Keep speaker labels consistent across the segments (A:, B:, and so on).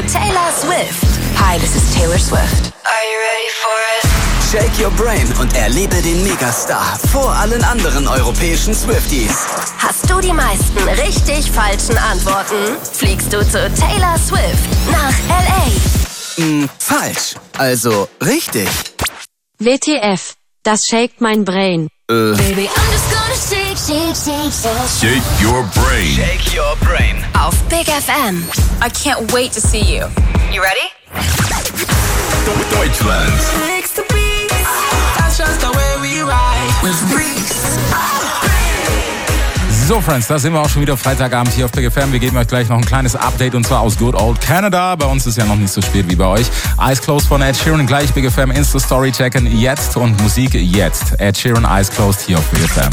A: Taylor Swift. Hi, this is Taylor Swift.
B: Are you ready for it?
C: Shake your brain und erlebe den Megastar vor allen anderen europäischen Swifties.
A: Hast du die meisten richtig falschen Antworten? Fliegst du zu Taylor Swift nach L.A.
C: Falsch. Also richtig.
D: WTF, das shakt mein Brain.
A: Baby, I'm just gonna shake, shake, shake, shake.
E: Shake your brain.
C: Shake your brain.
A: Auf Big FM.
B: I can't wait to see you. You ready?
E: Deutschland.
B: That's just the way we ride with Reese.
F: So, Friends, da sind wir auch schon wieder Freitagabend hier auf Big FM. Wir geben euch gleich noch ein kleines Update und zwar aus Good Old Canada. Bei uns ist ja noch nicht so spät wie bei euch. Eyes Closed von Ed Sheeran, gleich Big FM Insta-Story checken jetzt und Musik jetzt. Ed Sheeran, Eyes Closed hier auf Big FM.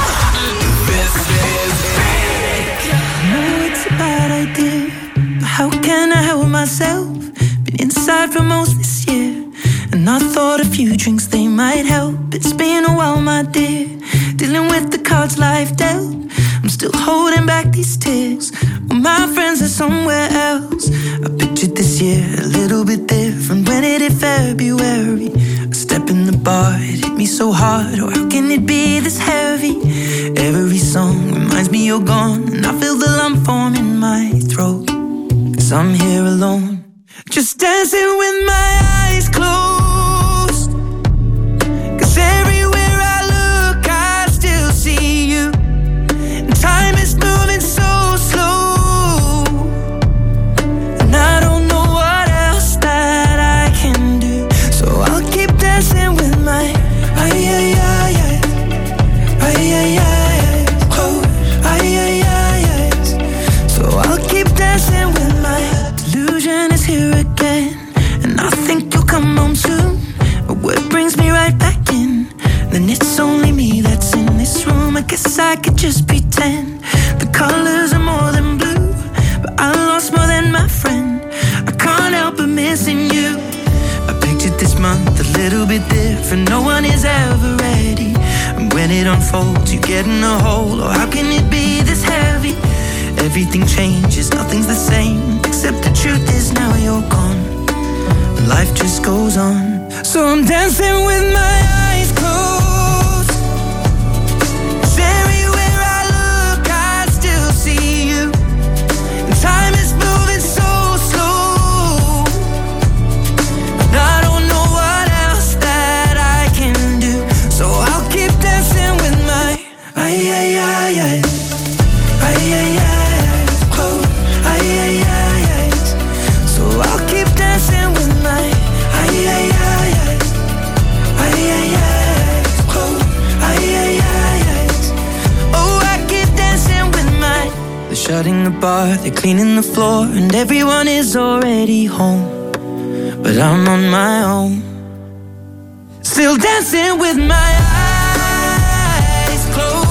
G: How can I help myself? Been inside for most this year, and I thought a few drinks they might help. It's been a while, my dear, dealing with the cards life dealt. I'm still holding back these tears. Well, my friends are somewhere else. I pictured this year a little bit different. When it hit February, a step in the bar, it hit me so hard. Oh, how can it be this heavy? Every song reminds me you're gone, and I feel the lump form in my throat. 'Cause I'm here alone, just dancing with my eyes closed. 'Cause everywhere I look, I still see you. And time is moving so slow, and I don't know what else that I can do. So I'll keep dancing with my eyes closed. So I'll keep dancing with my delusion is here again, and I think you'll come home soon. But what brings me right back in? Then it's only me that's in this room. I guess I could just pretend the colors are more than blue, but I lost more than my friend. I can't help but missing you. I pictured this month a little bit different. No one is ever ready, and when it unfolds, you get in a hole. Oh, how can it be this heavy? Everything changes, nothing's the same, except the truth is now you're gone. Life just goes on. So I'm dancing with my eyes closed. 'Cause everywhere I look, I still see you. And time is moving so slow, and I don't know what else that I can do. So I'll keep dancing with my eyes closed. So I'll keep dancing with my eyes closed. Oh, I keep dancing with my. They're shutting the bar, they're cleaning the floor, and everyone is already home, but I'm on my own, still dancing with my eyes closed.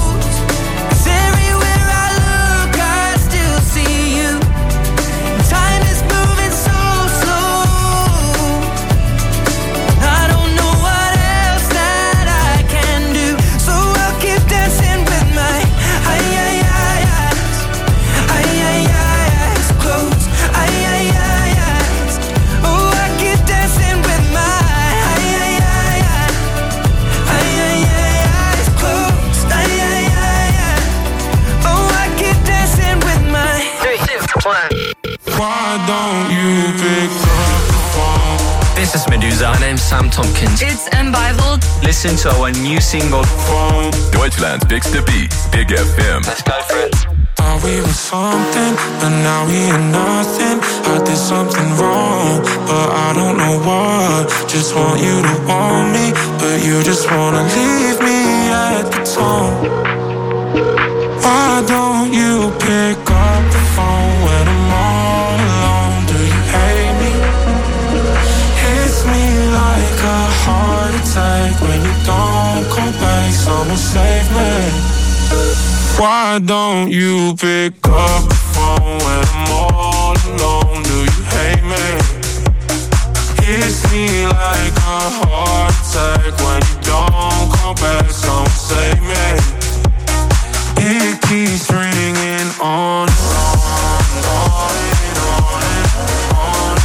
H: Why don't you pick up the phone?
I: This is Medusa. My name's Sam Tompkins.
B: It's Unbibled.
I: Listen to our new single.
H: Phone.
E: Deutschland picks the beat. Big FM.
I: Let's go for it.
H: Thought we were something, but now we ain't nothing. I did something wrong, but I don't know what. Just want you to want me, but you just wanna leave me at the tone. Why don't you pick up the phone when I'm all alone? Do you hate me? Hits me like a heart attack when you don't come back. Someone save me. Why don't you pick up the phone when I'm all alone? Do you hate me? Hits me like a heart attack when you don't come back. Someone save me. It keeps ringing on and on and on and on and on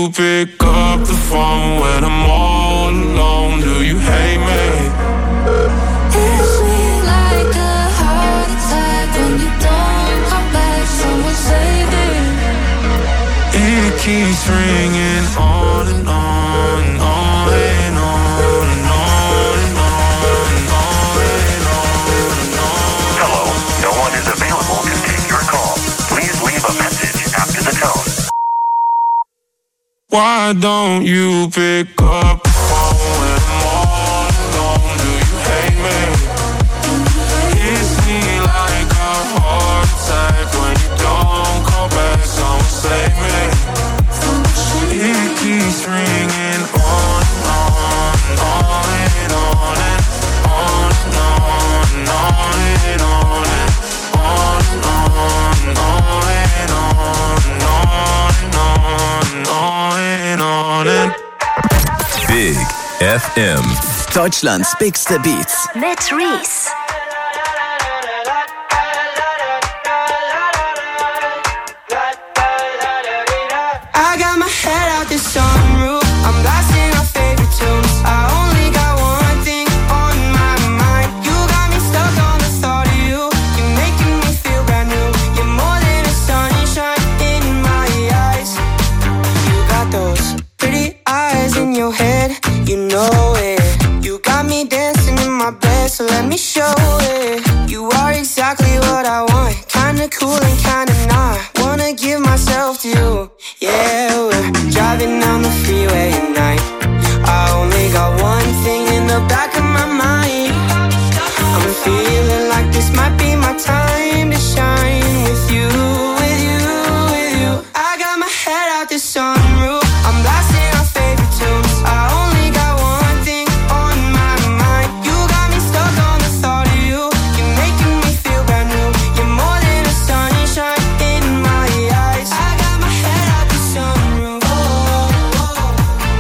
H: you pick up the phone when I'm all alone? Do you hate me?
G: Hits me like a heart attack when you don't come back. Someone save me.
H: It keeps ringing on and on and on and on and on and on and on and on and on.
J: Hello, no one is available to take your call. Please leave a message after the tone.
H: Why don't you pick up the phone when I'm all alone? Do you hate me? Hits me like a heart attack when you don't call back. Someone save me. It keeps ringing on and on and on and on and on and on and on and on and on and on and on and on and on and on and on.
E: Big FM.
C: Deutschlands bigste Beats.
A: Mit Reese.
G: I got my head out the sunroof. I'm blasting our favorite tunes. I only got one thing on my mind. You got me stuck on the thought of you. You're making me feel brand new. You're more than a sunshine in my eyes. You got those pretty eyes in your head. You know it. You got me dancing in my bed, so let me show it. You are exactly what I want. Kinda cool and kinda not. Wanna give myself to you. Yeah, we're driving down the freeway at night. I only got one thing in the back of my